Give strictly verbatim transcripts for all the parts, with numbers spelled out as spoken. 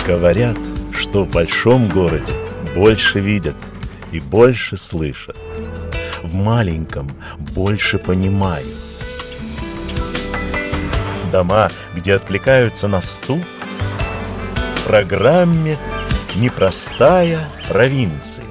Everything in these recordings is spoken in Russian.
Говорят, что в большом городе больше видят и больше слышат. В маленьком больше понимают. Дома, где откликаются на стук, в программе «Непростая провинция».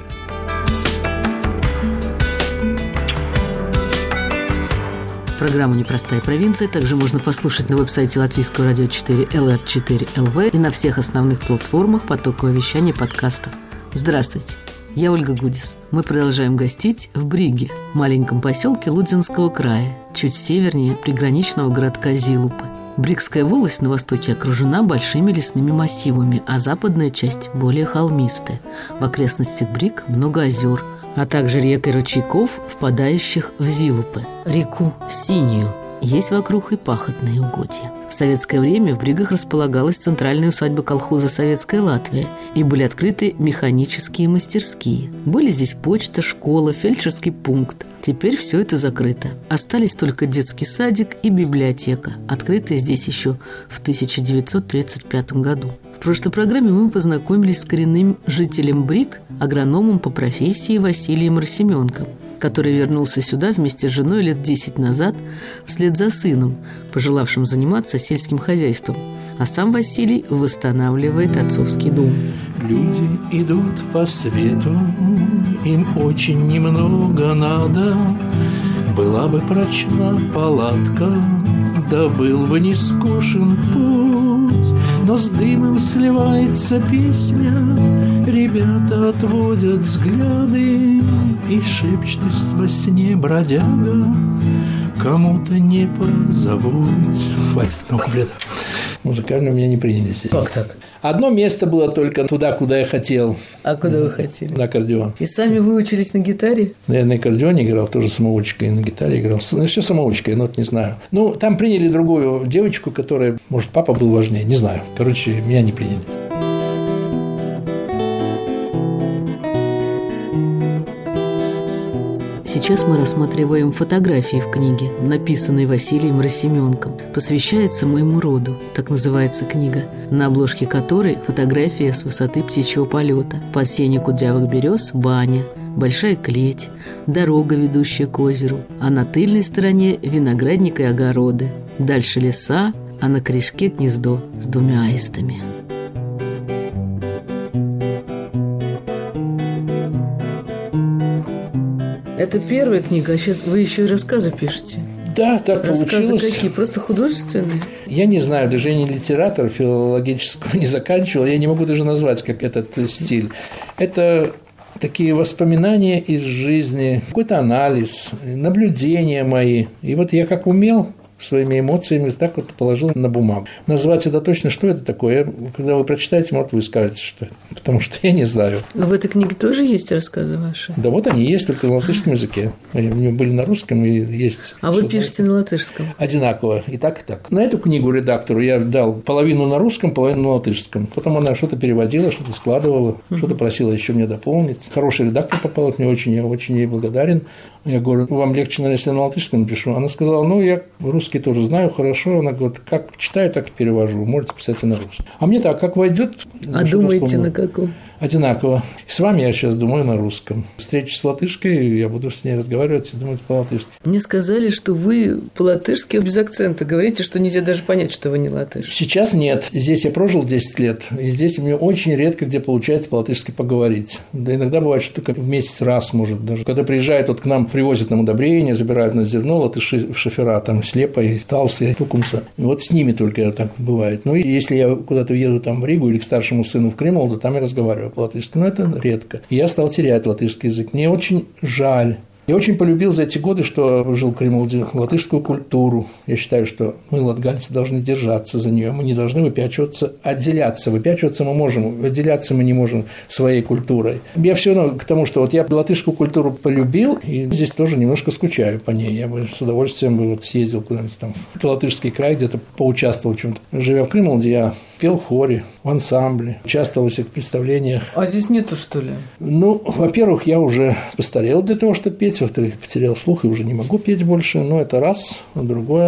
Программу «Непростая провинция» также можно послушать на веб-сайте Латвийского радио четыре эл эр четыре эл ви и на всех основных платформах потокового вещания подкастов. Здравствуйте, я Ольга Гудис. Мы продолжаем гостить в Бриге, маленьком поселке Лудзенского края, чуть севернее приграничного городка Зилупы. Бригская волость на востоке окружена большими лесными массивами, а западная часть более холмистая. В окрестностях Бриг много озер, а также рек и ручейков, впадающих в Зилупы, реку Синюю. Есть вокруг и пахотные угодья. В советское время в Бригах располагалась центральная усадьба колхоза «Советская Латвия» и были открыты механические мастерские. Были здесь почта, школа, фельдшерский пункт. Теперь все это закрыто. Остались только детский садик и библиотека, открытые здесь еще в тысяча девятьсот тридцать пятом году. В прошлой программе мы познакомились с коренным жителем Бриг, агрономом по профессии Василием Расименком, который вернулся сюда вместе с женой лет десять назад вслед за сыном, пожелавшим заниматься сельским хозяйством. А сам Василий восстанавливает отцовский дом. Люди идут по свету, им очень немного надо. Была бы прочна палатка, да был бы не скучен путь. Но с дымом сливается песня, ребята отводят взгляды и шепчут во сне бродяга: кому-то не позабудь. Хватит, ну, куплета. Музыкально меня не приняли здесь. Как так? Одно место было только туда, куда я хотел. А куда вы хотели? На аккордеон. И сами выучились на гитаре? Я на аккордеоне играл, тоже самоучкой, и на гитаре играл. Ну, все самоучкой, нот не знаю. Ну, там приняли другую девочку, которая, может, папа был важнее, не знаю. Короче, меня не приняли. Сейчас мы рассматриваем фотографии в книге, написанной Василием Расименком. Посвящается моему роду, так называется книга, на обложке которой фотография с высоты птичьего полета. Под сенью кудрявых берез баня, большая клеть, дорога, ведущая к озеру, а на тыльной стороне виноградник и огороды. Дальше леса, а на корешке гнездо с двумя аистами. Это первая книга, а сейчас вы еще и рассказы пишете. Да, так рассказы получилось. Рассказы какие? Просто художественные? Я не знаю, даже я не литератор, филологического не заканчивал, я не могу даже назвать, как этот стиль. Это такие воспоминания из жизни, какой-то анализ, наблюдения мои. И вот я как умел своими эмоциями так вот положил на бумагу. Назвать это точно, что это такое, когда вы прочитаете, может, вы скажете, что это. Потому что я не знаю. Но в этой книге тоже есть рассказы ваши? Да вот они есть, только на латышском языке. Они были на русском и есть. А вы пишете на латышском? Одинаково, и так, и так. На эту книгу редактору я дал половину на русском, половину на латышском. Потом она что-то переводила, что-то складывала, uh-huh. что-то просила еще мне дополнить. Хороший редактор попал, мне очень, я очень ей благодарен. Я говорю, вам легче, наверное, если я на латышском напишу. Она сказала, ну, я русский тоже знаю хорошо. Она говорит, как читаю, так и перевожу. Можете писать и на русском. А мне так, как войдет. А думаете, на каком? Одинаково. С вами я сейчас думаю на русском. Встреча с латышкой, я буду с ней разговаривать и думать по-латышски. Мне сказали, что вы по-латышски без акцента говорите, что нельзя даже понять, что вы не латыш. Сейчас нет. Здесь я прожил десять лет, и здесь мне очень редко где получается по-латышски поговорить. Да иногда бывает, что только в месяц раз, может, даже. Когда приезжают, вот к нам привозят нам удобрения, забирают на зерно, латыши, шофера, там, Слепа, и Талса, и Тукумса. Вот с ними только так бывает. Ну, и если я куда-то уеду там в Ригу или к старшему сыну в Крыму, то там я разговариваю по-латышски, но это редко. И я стал терять латышский язык. Мне очень жаль. Я очень полюбил за эти годы, что жил в Кремле, латышскую культуру. Я считаю, что мы, латгальцы, должны держаться за нее. Мы не должны выпячиваться, отделяться. Выпячиваться мы можем, отделяться мы не можем своей культурой. Я все равно к тому, что вот я латышскую культуру полюбил, и здесь тоже немножко скучаю по ней. Я бы с удовольствием бы вот съездил куда-нибудь там в латышский край, где-то поучаствовал в чем-то. Живя в Кремле, я пел в хоре, в ансамбле, участвовал во всех представлениях. А здесь нету, что ли? Ну, во-первых, я уже постарел для того, чтобы петь. Во-вторых, потерял слух и уже не могу петь больше. Но это раз. А другое,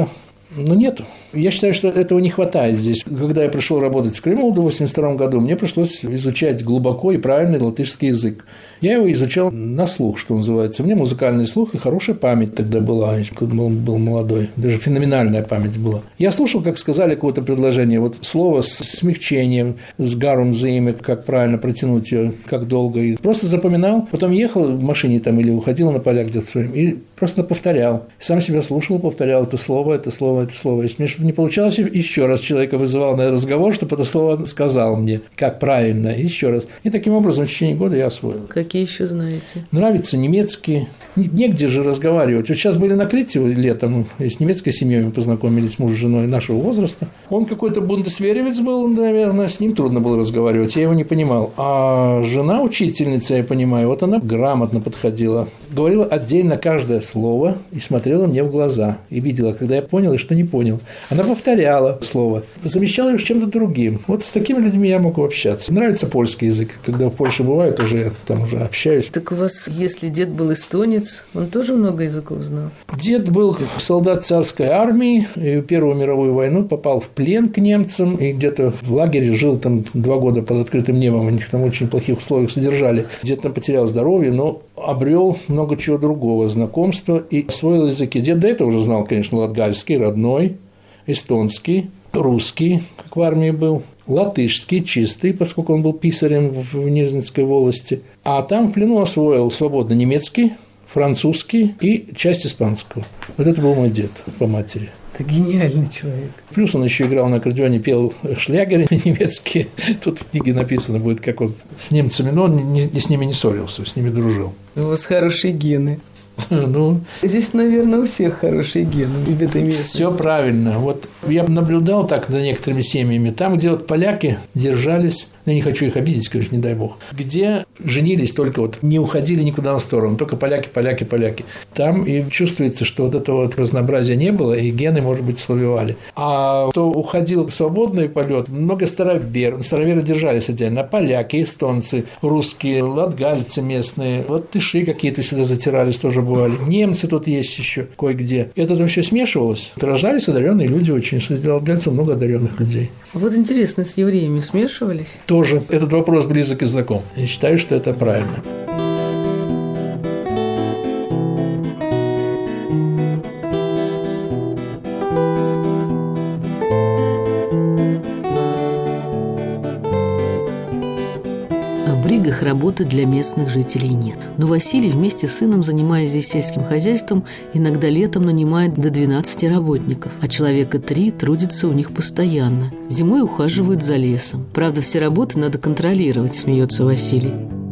Ну, нету. Я считаю, что этого не хватает здесь. Когда я пришел работать в Крыму в восемьдесят втором году, мне пришлось изучать глубоко и правильный латышский язык. Я его изучал на слух, что называется. У меня музыкальный слух и хорошая память тогда была, когда был, был молодой. Даже феноменальная память была. Я слушал, как сказали какое-то предложение. Вот слово с смягчением, с гарум за имя, как правильно протянуть ее, как долго. И просто запоминал. Потом ехал в машине там или уходил на поля где-то своим и просто повторял. Сам себя слушал, повторял это слово, это слово, это слово. Если мне что-то не получалось, еще раз человека вызывал на разговор, чтобы это слово сказал мне, как правильно, и еще раз. И таким образом в течение года я освоил. Какие еще знаете? Нравится немецкий. Негде же разговаривать. Вот сейчас были на Крите летом, с немецкой семьей мы познакомились, муж с женой нашего возраста. Он какой-то бундесверевец был, наверное, с ним трудно было разговаривать, я его не понимал. А жена учительница, я понимаю, вот она грамотно подходила, говорила отдельно каждое слово и смотрела мне в глаза. И видела, когда я понял и что не понял. Она повторяла слово, замещала его чем-то другим. Вот с такими людьми я могу общаться. Нравится польский язык. Когда в Польше бываю, тоже я там уже общаюсь. Так у вас, если дед был эстонец, он тоже много языков знал? Дед был солдат царской армии, и в Первую мировую войну попал в плен к немцам, и где-то в лагере жил там два года под открытым небом, они там в очень плохих условиях содержали. Где-то там потерял здоровье, но обрел много чего другого, знакомства и освоил языки. Дед до этого уже знал, конечно, латгальский, родной, эстонский, русский, как в армии был, латышский, чистый, поскольку он был писарем в Нижнинской волости. А там в плену освоил свободно немецкий, французский и часть испанского. Вот это был мой дед по матери. Это гениальный человек. Плюс он еще играл на аккордеоне, пел шлягеры немецкие. Тут в книге написано будет, как он с немцами, но он не, не с ними не ссорился, с ними дружил. У вас хорошие гены. Ну, здесь, наверное, у всех хорошие гены в этой местности. Все правильно. Вот я наблюдал так за некоторыми семьями. Там, где вот поляки держались, я не хочу их обидеть, конечно, не дай бог, где женились только вот, не уходили никуда на сторону, только поляки, поляки, поляки. Там и чувствуется, что вот этого вот разнообразия не было, и гены, может быть, славевали. А кто уходил в свободный полет, много старовер, староверы держались отдельно, поляки, эстонцы, русские, латгальцы местные, вот тыши какие-то сюда затирались, тоже бывали. Немцы тут есть еще кое-где. Это там все смешивалось. Рождались одаренные люди очень. Среди латгальцев много одаренных людей. Вот интересно, с евреями смешивались? Тоже этот вопрос близок и знаком. Я считаю, что это правильно. В Бригах работы для местных жителей нет. Но Василий вместе с сыном, занимаясь здесь сельским хозяйством, иногда летом нанимает до двенадцати работников, а человека три трудится у них постоянно. Зимой ухаживают за лесом. Правда, все работы надо контролировать, смеется Василий.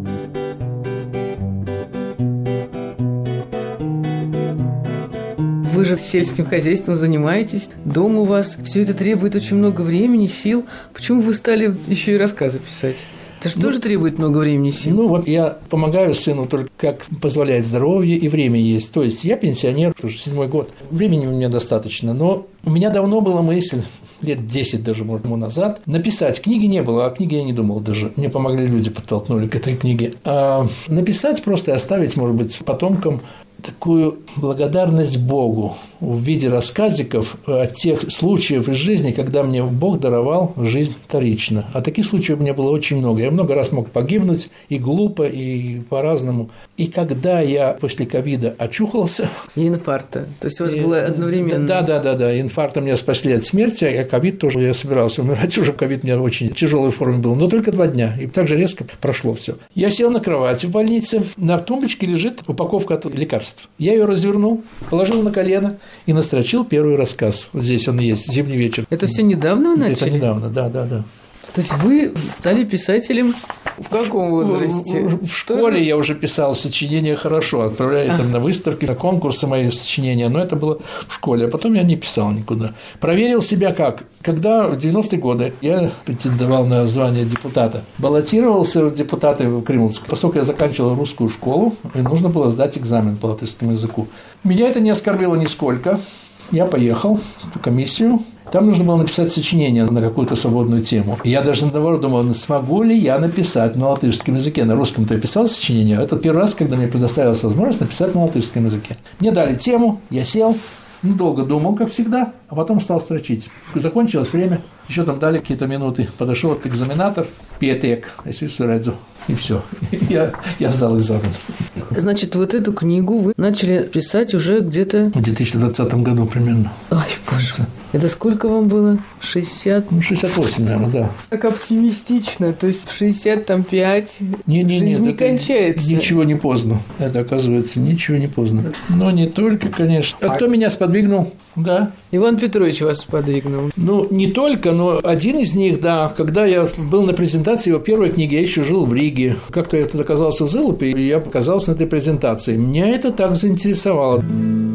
Вы же сельским хозяйством занимаетесь, дом у вас. Все это требует очень много времени, сил. Почему вы стали еще и рассказы писать? Это же ну, тоже требует много времени и сил. Ну, вот я помогаю сыну только как позволяет здоровье и время есть. То есть я пенсионер, уже седьмой год. Времени у меня достаточно. Но у меня давно была мысль, лет десять даже, может, назад, написать. Книги не было, а книги я не думал даже. Мне помогли люди, подтолкнули к этой книге. А написать просто и оставить, может быть, потомкам такую благодарность Богу в виде рассказиков о тех случаях из жизни, когда мне Бог даровал жизнь вторично. А таких случаев у меня было очень много. Я много раз мог погибнуть и глупо, и по-разному. И когда я после ковида очухался... И инфаркта. То есть у вас и, было одновременно... Да, да, да, да. Инфаркта меня спасли от смерти, а ковид тоже я собирался умирать. Уже ковид у меня в очень тяжелой форме был. Но только два дня. И так же резко прошло все. Я сел на кровати в больнице. На тумбочке лежит упаковка от лекарств. Я ее развернул, положил на колено и настрочил первый рассказ. Вот здесь он есть, «Зимний вечер». Это все недавно вы начали? Это недавно, да, да, да. То есть вы стали писателем в каком возрасте? В, в школе я уже писал сочинения хорошо, отправляли а. там на выставки, на конкурсы мои сочинения, но это было в школе, а потом я не писал никуда. Проверил себя как? Когда в девяностые годы я претендовал на звание депутата, баллотировался в депутаты в Кремльск, поскольку я заканчивал русскую школу, и нужно было сдать экзамен по латышскому языку. Меня это не оскорбило нисколько. Я поехал в комиссию. Там нужно было написать сочинение на какую-то свободную тему. Я даже наоборот думал, смогу ли я написать на латышском языке. На русском-то я писал сочинение, а это первый раз, когда мне предоставилась возможность написать на латышском языке. Мне дали тему, я сел, Ну, долго думал, как всегда, а потом стал строчить. Закончилось время, еще там дали какие-то минуты. Подошел вот экзаменатор, пиетек, если все радио, и все. Я, я сдал экзамен. Значит, вот эту книгу вы начали писать уже где-то... В две тысячи двадцатом году примерно. Ой, боже. Это сколько вам было? шестьдесят? Ну, шестьдесят восемь, наверное, да. Так оптимистично. То есть в шестьдесят пять не, не, жизнь нет, не кончается. Ничего не поздно. Это, оказывается, ничего не поздно. Но не только, конечно. А кто меня сподвигнул? Да. Иван Петрович вас сподвигнул. Ну, не только, но один из них, да. Когда я был на презентации его первой книги, я еще жил в Риге. Как-то я тут оказался в Зылупе, и я показался на этой презентации. Меня это так заинтересовало.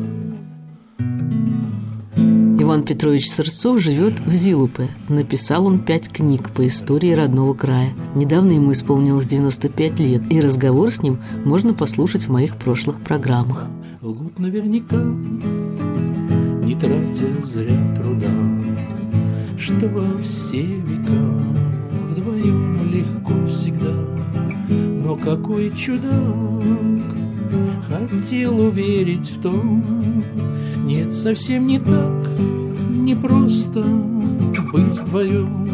Иван Петрович Сырцов живет в Зилупе. Написал он пять книг по истории родного края. Недавно ему исполнилось девяносто пять лет, и разговор с ним можно послушать в моих прошлых программах. Лгут наверняка, не тратя зря труда, что во все века вдвоем легко всегда. Но какой чудак хотел уверить в том, нет, совсем не так, не просто быть вдвоем.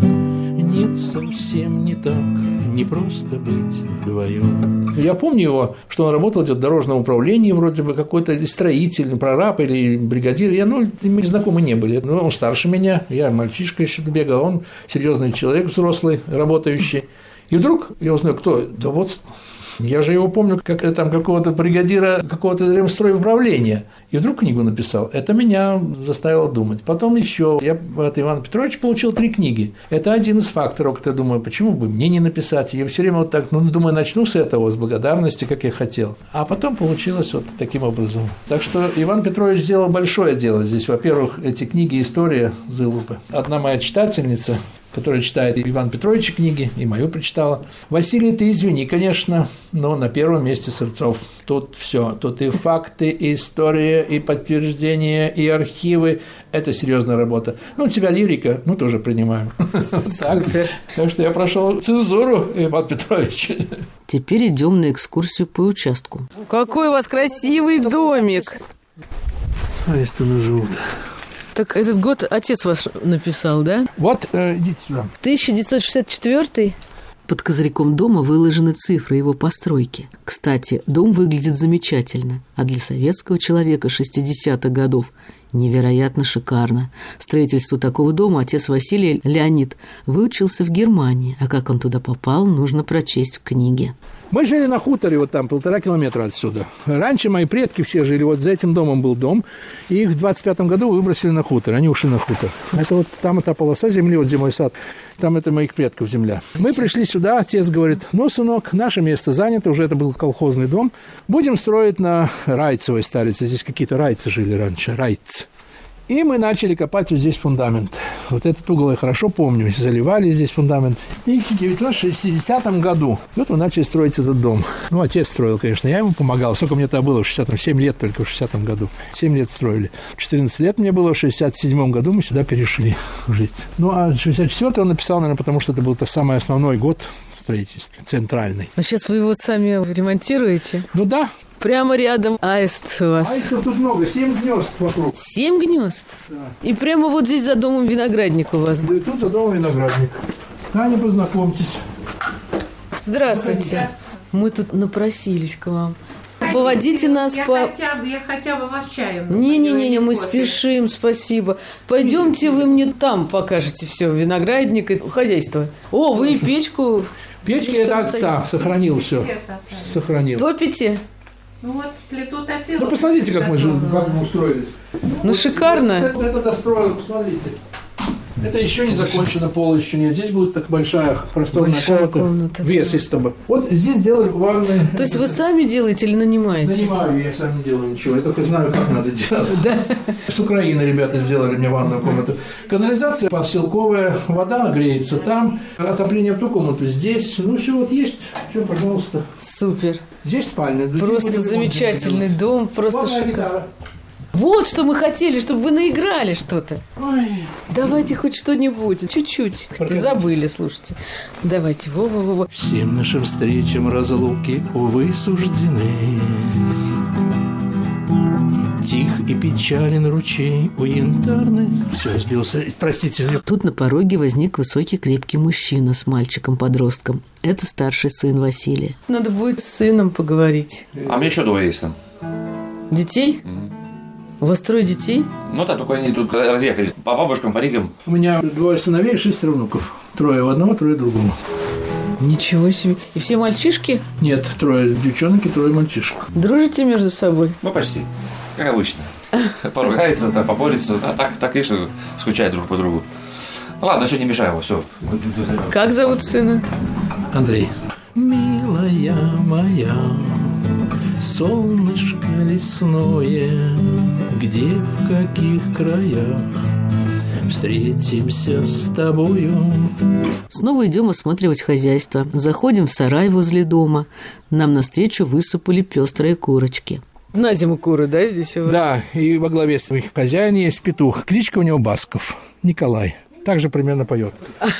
Нет, совсем не так, не просто быть вдвоем. Я помню его, что он работал где-то в дорожном управлении, вроде бы какой-то строитель, прораб или бригадир. Я, ну, мы знакомы не были. Но он старше меня, я мальчишка еще бегал, он серьезный человек, взрослый, работающий. И вдруг я узнаю, кто? Да вот... Я же его помню, как там какого-то бригадира какого-то ремстройуправления. И вдруг книгу написал. Это меня заставило думать. Потом еще я от Ивана Петровича получил три книги. Это один из факторов, когда я думаю, почему бы мне не написать. Я все время вот так, ну, думаю, начну с этого, с благодарности, как я хотел. А потом получилось вот таким образом. Так что Иван Петрович сделал большое дело здесь. Во-первых, эти книги «История Зылупы». Одна моя читательница, которая читает Ивана Петровича книги, и мою прочитала. Василий, ты извини, конечно, но на первом месте Сырцов. Тут все, тут и факты, и история, и подтверждения, и архивы. Это серьезная работа. Ну, у тебя лирика, ну, тоже принимаем. Супер. Так что я прошел цензуру, Иван Петрович. Теперь идем на экскурсию по участку. Какой у вас красивый домик! А если тут живут. Так этот год отец вас написал, да? Вот, э, идите сюда. тысяча девятьсот шестьдесят четвёртый. Под козырьком дома выложены цифры его постройки. Кстати, дом выглядит замечательно, а для советского человека шестидесятых годов невероятно шикарно. Строительству такого дома отец Василий, Леонид, выучился в Германии, а как он туда попал, нужно прочесть в книге. Мы жили на хуторе, вот там, полтора километра отсюда. Раньше мои предки все жили, вот за этим домом был дом, и их в двадцать пятом году выбросили на хутор, они ушли на хутор. Это вот там эта полоса земли, вот зимой сад, там это моих предков земля. Мы пришли сюда, отец говорит, ну, сынок, наше место занято, уже это был колхозный дом, будем строить на Райцевой старице, здесь какие-то райцы жили раньше, райцы. И мы начали копать вот здесь фундамент. Вот этот угол я хорошо помню. Заливали здесь фундамент. И в тысяча девятьсот шестидесятом году вот мы начали строить этот дом. Ну, отец строил, конечно. Я ему помогал. Сколько мне тогда было? В шестидесятом. семь лет только в шестидесятом году. семь лет строили. четырнадцать лет мне было. В шестьдесят седьмом году мы сюда перешли жить. Ну, а шестьдесят четвёртый он написал, наверное, потому что это был самый основной год строительства. Центральный. А сейчас вы его сами ремонтируете? Ну, да. Прямо рядом аист у вас. Аистов тут много, семь гнезд вокруг. Семь гнезд? Да. И прямо вот здесь за домом виноградник у вас. Да и тут за домом виноградник. Таня, познакомьтесь. Здравствуйте. Мы тут напросились к вам. Поводите нас я по... Хотя бы, я хотя бы вас чаем. Не-не-не, мы спешим, спасибо. Пойдемте, вы мне там покажете все, виноградник и хозяйство. О, вы печку... Печки это отца, сохранил все. Сохранил. Топите? Ну вот, плиту топила. Ну, посмотрите, как мы, как мы устроились. Ну, вот, шикарно. Это, это достроил, посмотрите. Это еще не закончено, пола еще нет. Здесь будет так большая просторная большая комната. комната Вес да. из тобой. Вот здесь сделали ванны. То есть вы сами делаете или нанимаете? Нанимаю, я сам не делаю ничего. Я только знаю, как надо делать. Да. С Украины ребята сделали мне ванную комнату. Канализация поселковая, вода греется там. Отопление в ту комнату здесь. Ну, все вот есть. Все, пожалуйста. Супер. Здесь спальня. Просто замечательный дом. Просто шикарно. Вот что мы хотели, чтобы вы наиграли что-то. Ой. Давайте хоть что-нибудь, чуть-чуть. Ты забыли, слушайте. Давайте, во-во-во. Всем нашим встречам разлуки, увы, суждены. Тих и печален ручей у янтарной. Все, сбился. Простите. Тут на пороге возник высокий крепкий мужчина с мальчиком-подростком. Это старший сын Василия. Надо будет с сыном поговорить. А мне еще двое есть там. Детей? Угу. У вас трое детей? Ну да, только они тут разъехались по бабушкам, по ригам. У меня двое сыновей и шестеро внуков. Трое у одного, трое другому. Ничего себе. И все мальчишки? Нет, трое девчонок и трое мальчишек. Дружите между собой? Ну, почти. Как обычно. Поругается, так, поборется. А так, так, конечно, скучают друг по другу. Ну ладно, все, не мешаю его, все. Как зовут сына? Андрей. Милая моя, солнышко лесное, где, в каких краях встретимся с тобою? Снова идем осматривать хозяйство. Заходим в сарай возле дома. Нам навстречу высыпали пестрые курочки. На зиму куры, да, здесь у вас? Да, и во главе своих хозяин есть петух. Кличка у него Басков, Николай. Также примерно поет.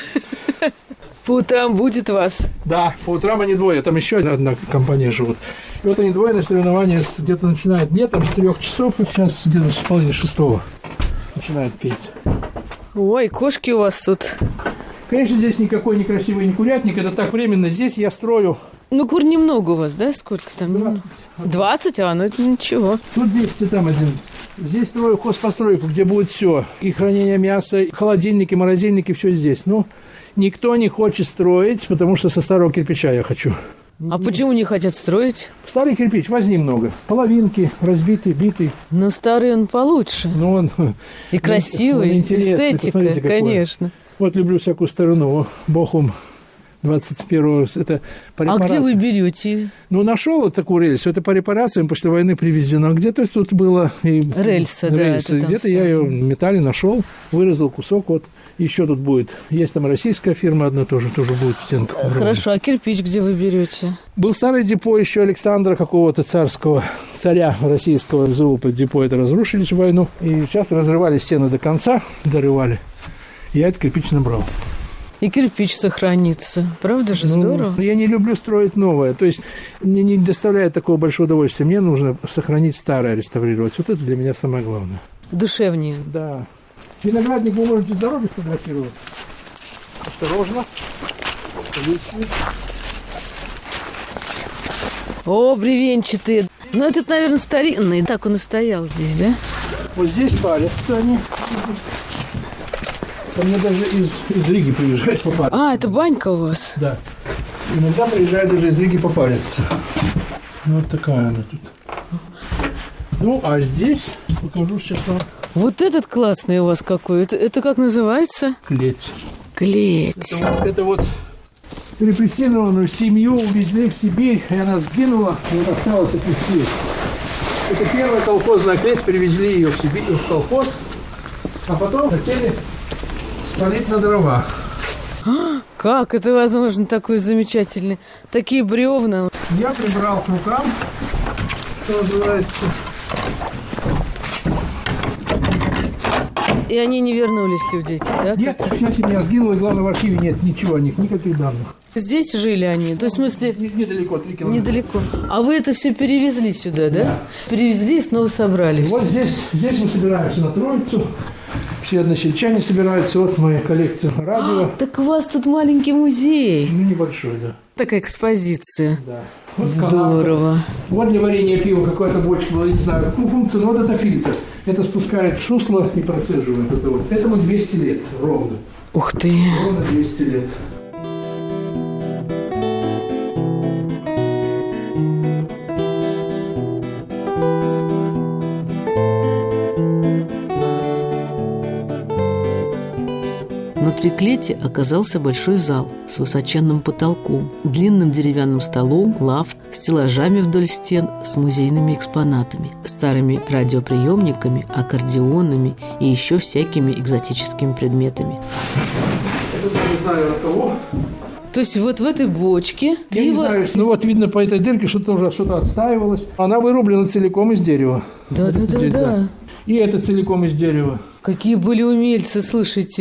По утрам будет вас? Да, по утрам они двое. Там еще одна компания живут. И вот они двое на соревнования где-то начинают летом с трех часов, и сейчас где-то с половины шестого начинают петь. Ой, кошки у вас тут. Конечно, здесь никакой некрасивый не курятник. Это так временно. Здесь я строю. Ну, кур немного у вас, да? Сколько там? двадцать. двадцать? А, ну это ничего. Тут десять, и там один. Здесь строю хозпостройку, где будет все. И хранение мяса, и холодильники, морозильники, все здесь. Ну, никто не хочет строить, потому что со старого кирпича я хочу. А почему не хотят строить? Старый кирпич, возни много. Половинки, разбитый, битый. Но старый он получше. Ну, он... И красивый, он эстетика, конечно. Вот люблю всякую старину. Бохум двадцать первого. Это по репарациям. А где вы берете? Ну, нашел вот такую рельсу. Это по репарациям после войны привезено. Где-то тут было... И... Рельса, рельса. Да. Где-то я ее в металле нашел, вырезал кусок. Вот еще тут будет. Есть там российская фирма одна тоже, тоже будет в стенках. Хорошо, а кирпич где вы берете? Был старый депо еще Александра какого-то царского, царя российского. Зылупа депо это разрушились в войну. И сейчас разрывали стены до конца, дорывали. Я этот кирпич набрал. И кирпич сохранится. Правда же, ну, здорово? Я не люблю строить новое. То есть мне не доставляет такого большого удовольствия. Мне нужно сохранить старое, реставрировать. Вот это для меня самое главное. Душевнее. Да. Виноградник вы можете с дороги сфотографировать. Осторожно. О, бревенчатые. Ну, этот, наверное, старинный. Так он и стоял здесь, да? Вот здесь палятся они. Ко мне даже из, из Риги приезжают попариться. А, это банька у вас? Да. Иногда приезжают даже из Риги попариться. Вот такая она тут. Ну, а здесь покажу сейчас вам. Вот этот классный у вас какой. Это, это как называется? Клеть. Клеть. Это вот, это вот репрессированную семью увезли в Сибирь, и она сгинула, и вот осталась эта клеть. Это первая колхозная клеть, привезли ее в Сибирь, в колхоз, а потом хотели спалить на дрова. А, как это возможно, такой замечательный? Такие бревна. Я прибрал к рукам, что называется. И они не вернулись, люди эти, да? Нет, вся семья сгинула, и главное, в архиве нет ничего о них, никаких данных. Здесь жили они? То есть, в смысле... Недалеко, три километра. Недалеко. А вы это все перевезли сюда, да? Да. Перевезли и снова собрались. Вот здесь, здесь мы собираемся на Троицу. Все односельчане собираются. Вот моя коллекция радио. А, так у вас тут маленький музей. Ну, небольшой, да. Такая экспозиция. Да. Вот здорово. Канапа. Вот для варенья пива какая-то бочка была, не знаю, какую функцию, но вот это фильтр. Это спускает в сусло и процеживает. Это вот. Этому двести лет ровно. Ух ты. Ровно двести лет. Внутри клети оказался большой зал с высоченным потолком, длинным деревянным столом, лав, стеллажами вдоль стен с музейными экспонатами, старыми радиоприемниками, аккордеонами и еще всякими экзотическими предметами. Это не знаю от кого. То есть вот в этой бочке... Я пиво... не знаю, ну вот видно по этой дырке, что тоже что-то отстаивалось. Она вырублена целиком из дерева. Да-да-да. И это целиком из дерева. Какие были умельцы, слушайте.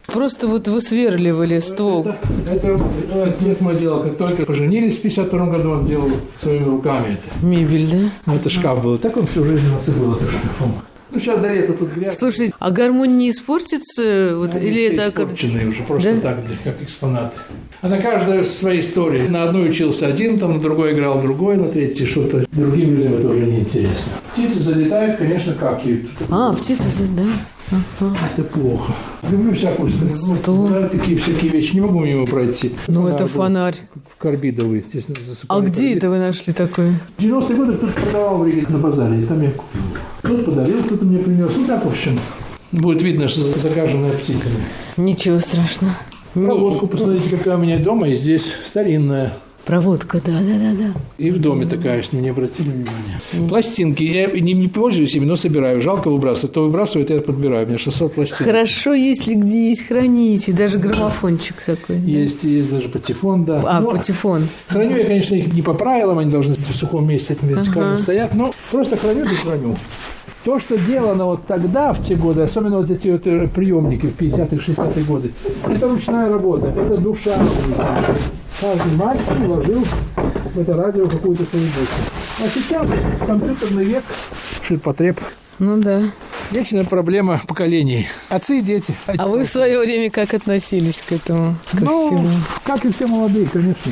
Просто вот высверливали ствол. Это, это отец мой делал, как только поженились в пятьдесят втором году, он делал своими руками это. Мебель, да? Ну, это шкаф был. Так он всю жизнь у нас и был, это шкафом. Ну, сейчас до лета тут грязь. Слушай, а гармонь не испортится? Вот, Они или все это испорченные уже, просто да? так, как экспонаты. А на каждой своей истории. На одной учился один, там на другой играл другой, на третьей что-то. Другим людям это уже неинтересно. Птицы залетают, конечно, какают. А, птицы, да. Ага. Это плохо. Люблю всякую страну. Да, такие всякие вещи. Не могу мимо пройти. Ну, фонарь это был фонарь. Карбидовый. А где карбид. Это вы нашли такое? В девяностые годы кто-то продавал в Риге на базаре, и там я купил. Кто-то подарил, кто-то мне принес. Ну, так, в общем, будет видно, что загаженная птицами. Ничего страшного. Проводку, посмотрите, какая у меня дома, и здесь старинная. Проводка, да, да, да, да. И в доме такая, что не обратили внимания. Пластинки. Я не, не пользуюсь ими, но собираю. Жалко выбрасывать. То выбрасывают, я подбираю. У меня шестьсот пластинок. Хорошо, если где есть, храните. Даже граммофончик такой. Есть, да? Есть даже патефон, да. А, но патефон. Храню я, конечно, их не по правилам. Они должны в сухом месте этими вертикально ага. стоять. Но просто храню и храню. То, что делано вот тогда, в те годы, особенно вот эти вот приемники в пятидесятые, шестидесятые годы, это ручная работа, это душа. Каждый мастер вложил в это радио какую-то свою душу. А сейчас компьютерный век, ширпотреб. Ну да. Вечная проблема поколений. Отцы и дети. А вы в свое время как относились к этому? Ко ну, всему? Как и все молодые, конечно.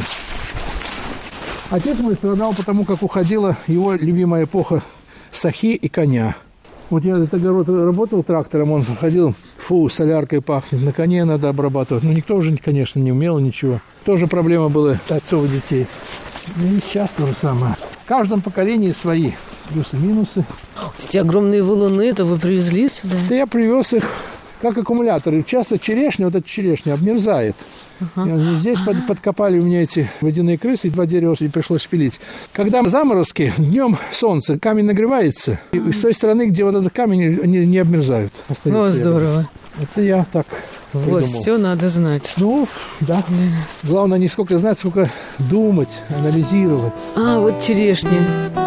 Отец мой страдал потому, как уходила его любимая эпоха сахи и коня. Вот я этот огород работал трактором, он ходил, фу, соляркой пахнет, на коне надо обрабатывать. Ну, никто уже, конечно, не умел ничего. Тоже проблема была отцов и детей. И сейчас то же самое. В каждом поколении свои плюсы и минусы. Эти огромные валуны, это вы привезли сюда? Да я привез их как аккумуляторы. Часто черешня, вот эта черешня обмерзает. Ага. Здесь ага. под, подкопали у меня эти водяные крысы, и два дерева и пришлось пилить. Когда заморозки, днем солнце, камень нагревается, и с той стороны, где вот этот камень, они не обмерзают. Ну, здорово. Это я так вот, придумал. Все надо знать. Ну, да. да. Главное не сколько знать, сколько думать, анализировать. А, вот черешня.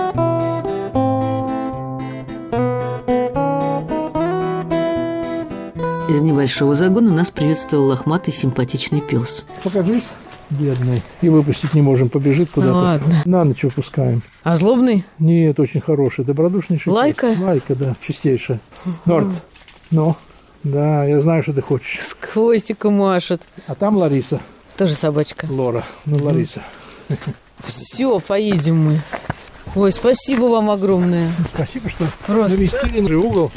Из небольшого загона нас приветствовал лохматый симпатичный пес. Покажись, бедный. И выпустить не можем, побежит куда-то. Ну, ладно. На ночь выпускаем. А злобный? Нет, очень хороший, добродушнейший. Лайка? Пес. Лайка, да, чистейшая. Угу. Норд, ну, да, я знаю, что ты хочешь. С хвостиком машет. А там Лариса. Тоже собачка. Лора, ну, Лариса. Все, поедем мы. Ой, спасибо вам огромное. Спасибо, что Просто. навестили на угол.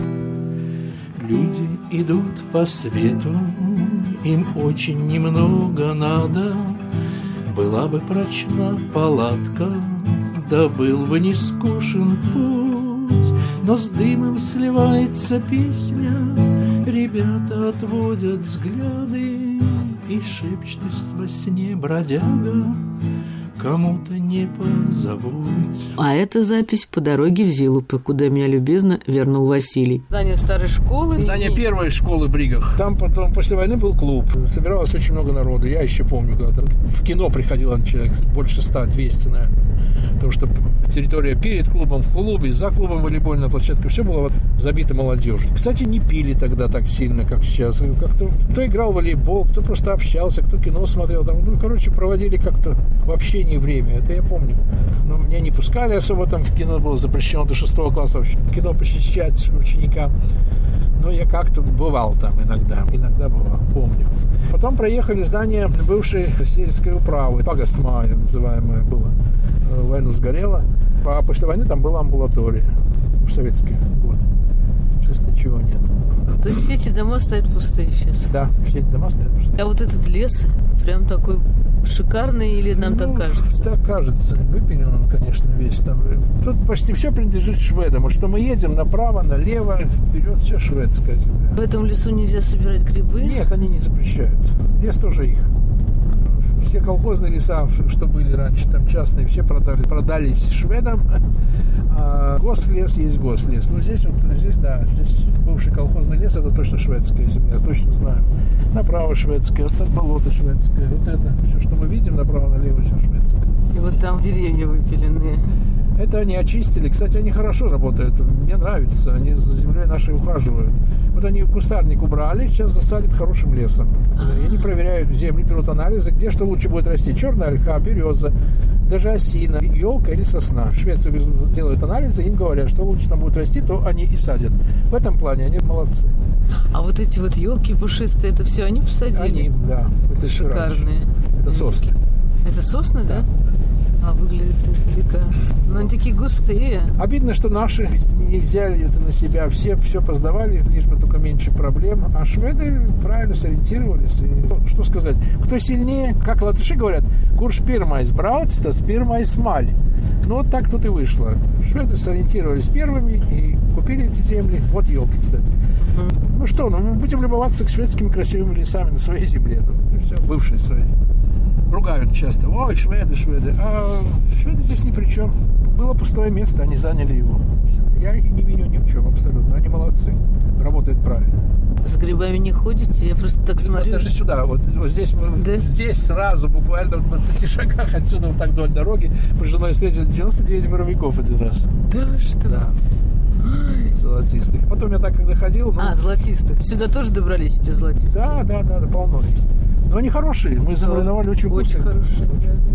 Люди идут по свету, им очень немного надо. Была бы прочна палатка, да был бы не скучен путь. Но с дымом сливается песня, ребята отводят взгляды, и шепчет во сне бродяга: кому-то не позабудь. А это запись по дороге в Зилупы, куда меня любезно вернул Василий. Здание старой школы. Здание первой школы в Бригах. Там потом, после войны, был клуб. Собиралось очень много народу. Я еще помню, когда в кино приходило человек больше ста, двести, наверное. Потому что территория перед клубом, в клубе, за клубом волейбольная площадка, все было вот забито молодежью. Кстати, не пили тогда так сильно, как сейчас. Как-то, кто играл в волейбол, кто просто общался, кто кино смотрел. Там, ну, короче, проводили как-то в общении время. Это я помню. Но меня не пускали особо там в кино, было запрещено до шестого класса вообще кино посещать ученикам. Но я как-то бывал там иногда. Иногда бывал, помню. Потом проехали здание бывшей сельской управы. Пагастмая называемое было. Войну сгорело. А после войны там была амбулатория в советские годы. Сейчас ничего нет. То есть все эти дома стоят пустые сейчас? Да, все эти дома стоят пустые. А вот этот лес прям такой шикарный или нам ну, так кажется? Так кажется. Выпилен он, конечно, весь там. Тут почти все принадлежит шведам. Вот что мы едем направо, налево, вперед, все шведская земля. В этом лесу нельзя собирать грибы? Нет, они не запрещают. Лес тоже их. Все колхозные леса, что были раньше, там частные, все продали, продались шведам. А гослес есть гослес. Ну, здесь, вот, здесь, да, здесь бывший колхозный лес, это точно шведская земля, точно знаю. Направо шведская, вот это болото шведское, вот это, все, что мы видим, направо-налево, все шведское. И вот там деревья выпиленные. Это они очистили. Кстати, они хорошо работают. Мне нравится. Они за землей нашей ухаживают. Вот они кустарник убрали, сейчас засадят хорошим лесом. И они проверяют земли, берут анализы, где что лучше будет расти. Черная ольха, береза, даже осина, елка или сосна. В Швеции делают анализы, им говорят, что лучше там будет расти, то они и садят. В этом плане они молодцы. А вот эти вот елки пушистые, это все они посадили? Они, да. Это шикарные. Это сосны. Это сосны, да? да? А, выглядит издалека. Но они такие густые. Обидно, что наши не взяли это на себя. Все все поздавали, лишь бы только меньше проблем. А шведы правильно сориентировались. И, что сказать? Кто сильнее, как латыши говорят, курш пирмайс браутс, тас пирмайс маль. Ну, вот так тут и вышло. Шведы сориентировались первыми и купили эти земли. Вот елки, кстати. Uh-huh. Ну что, ну мы будем любоваться шведскими красивыми лесами на своей земле. Ну, все, бывшей своей. Ругают часто. Ой, шведы, шведы. А шведы здесь ни при чем. Было пустое место, они заняли его. Все. Я их не виню ни в чем абсолютно. Они молодцы. Работают правильно. С грибами не ходите? Я просто так смотрю. Вот даже сюда. Вот, вот здесь мы да? здесь сразу, буквально в двадцати шагах отсюда, вот так вдоль дороги, мы с женой встретили девяносто девять боровиков один раз. Да вы что? Да. Золотистых. Потом я так, когда ходил... Ну... А, золотистых. Сюда тоже добрались эти золотистые? Да, да, да, да, полно есть. Но они хорошие. Мы замариновали очень вкусно. Очень хорошие.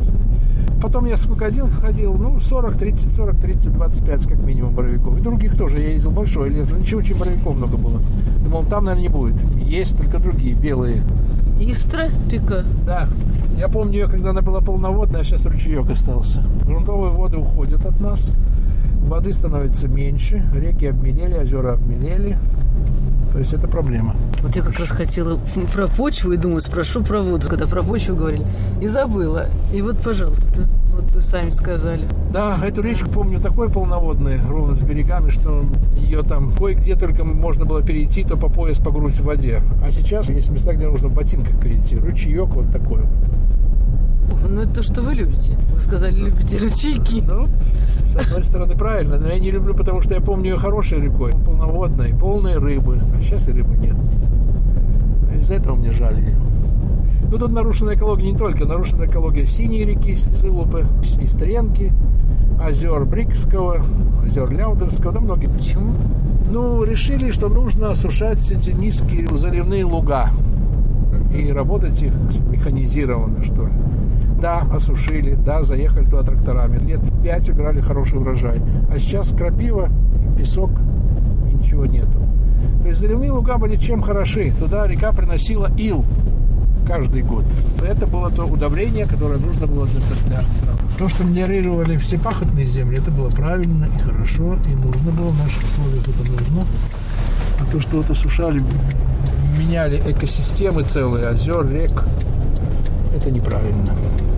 Потом я сколько один ходил, ну, сорок, тридцать, сорок, тридцать, двадцать пять как минимум боровиков. И других тоже. Я ездил большой лес. Ничего, очень боровиков много было. Думал, там, наверное, не будет. Есть только другие, белые. Истра река? Да. Я помню ее, когда она была полноводная, а сейчас ручеек остался. Грунтовые воды уходят от нас. Воды становится меньше. Реки обмелели, озера обмелели. То есть это проблема. Вот я как раз хотела про почву и думаю, спрошу про воду, когда про почву говорили. И забыла. И вот, пожалуйста, вот вы сами сказали. Да, эту речку помню такой полноводной, ровно с берегами, что ее там кое-где только можно было перейти, то по пояс, по грудь в воде. А сейчас есть места, где нужно в ботинках перейти. Ручеек вот такой вот. Ну, это то, что вы любите. Вы сказали, любите ручейки. Ну, с одной стороны, правильно. Но я не люблю, потому что я помню ее хорошей рекой. Полноводной, полной рыбы. А сейчас и рыбы нет. Из-за этого мне жаль ее. Ну, тут нарушена экология не только. Нарушена экология синей реки, Зылупы, Истренки, озер Брикского, озер Ляудерского, да многие. Почему? Ну, решили, что нужно осушать эти низкие заливные луга. И работать их механизированно, что ли. Да, осушили, да, заехали туда тракторами. Лет пять убирали хороший урожай. А сейчас крапива, песок, и ничего нету. То есть заливные луга были чем хороши. Туда река приносила ил каждый год. Это было то удобрение, которое нужно было для трав. То, что мелиорировали все пахотные земли, это было правильно и хорошо, и нужно было в наших условиях, это нужно. А то, что вот осушали, меняли экосистемы целые, озер, рек, это неправильно.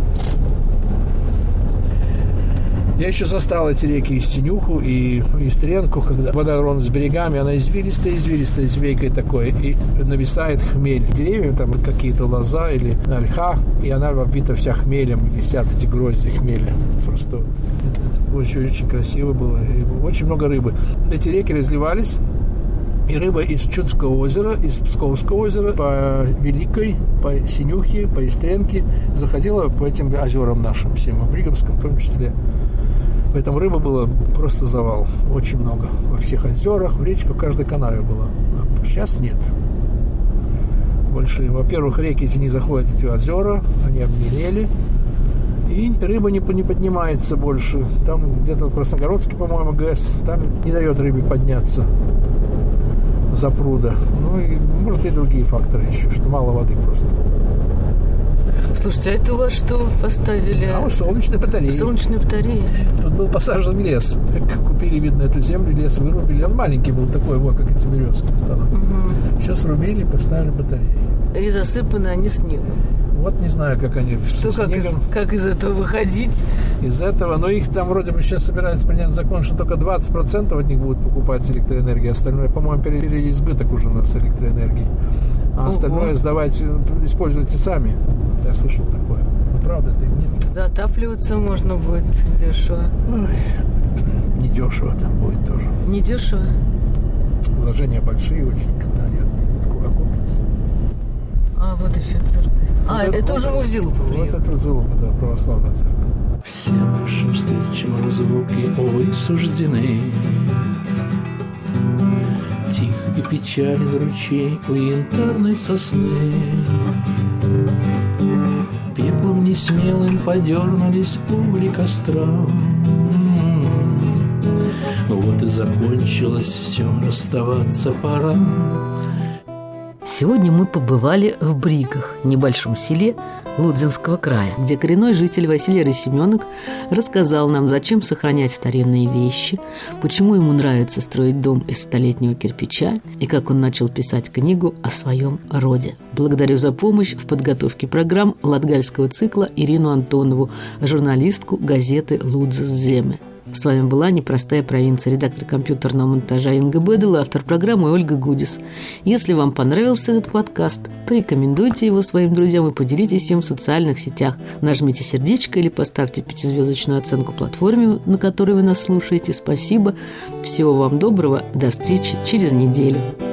Я еще застал эти реки Истенюху и Истренку, когда вода ровно с берегами, она извилистая, извилистая, змейкой такой, и нависает хмель. Деревья там какие-то лоза или ольха, и она обвита вся хмелем, висят эти грозди хмеля. Просто очень, очень красиво было, и очень много рыбы. Эти реки разливались, и рыба из Чудского озера, из Псковского озера по Великой, по Синюхе, по Истренке заходила по этим озерам нашим, всем, по Бригамском в том числе. Поэтому рыба была просто завал. Очень много. Во всех озерах, в речках, в каждой канаве была. А сейчас нет. Больше, во-первых, реки эти не заходят, эти озера, они обмелели. И рыба не, не поднимается больше. Там где-то в Красногородске, по-моему, ГЭС, там не дает рыбе подняться за пруда. Ну и, может, и другие факторы еще, что мало воды просто. Слушайте, а это у вас что поставили? А, солнечные батареи. Солнечные батареи. Тут был посажен лес. Купили, видно, эту землю, лес вырубили. Он маленький был такой, вот, как эти березки стало. Угу. Сейчас рубили и поставили батареи. И засыпаны они снегом. Вот не знаю, как они что, как из, как из этого выходить? Из этого, но их там вроде бы сейчас собираются принять закон, что только двадцать процентов от них будут покупать электроэнергии, остальное, по-моему, переизбыток уже у нас электроэнергии. А остальное сдавать, используйте сами. Я слышал такое. Ну, правда, это нет. Да, отапливаться можно будет дешево. Ой, не дешево там будет тоже. Не дешево? Вложения большие очень, когда они окупятся. А, вот еще церковь. А, вот это, это уже мы в Зилупу приехали. Вот это в Зилупу, да, православная церковь. Все нашим встречам разлуки, увы, суждены. Тих и печален ручей у янтарной сосны. Пеплом несмелым подернулись угли костра. Ну вот и закончилось все, расставаться пора. Сегодня мы побывали в Бригах, небольшом селе Лудзинского края, где коренной житель Василий Расеменок рассказал нам, зачем сохранять старинные вещи, почему ему нравится строить дом из столетнего кирпича и как он начал писать книгу о своем роде. Благодарю за помощь в подготовке программ латгальского цикла Ирину Антонову, журналистку газеты «Лудзес-Земе». С вами была «Непростая провинция», редактор компьютерного монтажа Инга Бедел, автор программы Ольга Гудис. Если вам понравился этот подкаст, порекомендуйте его своим друзьям и поделитесь им в социальных сетях. Нажмите сердечко или поставьте пятизвездочную оценку платформе, на которой вы нас слушаете. Спасибо. Всего вам доброго. До встречи через неделю.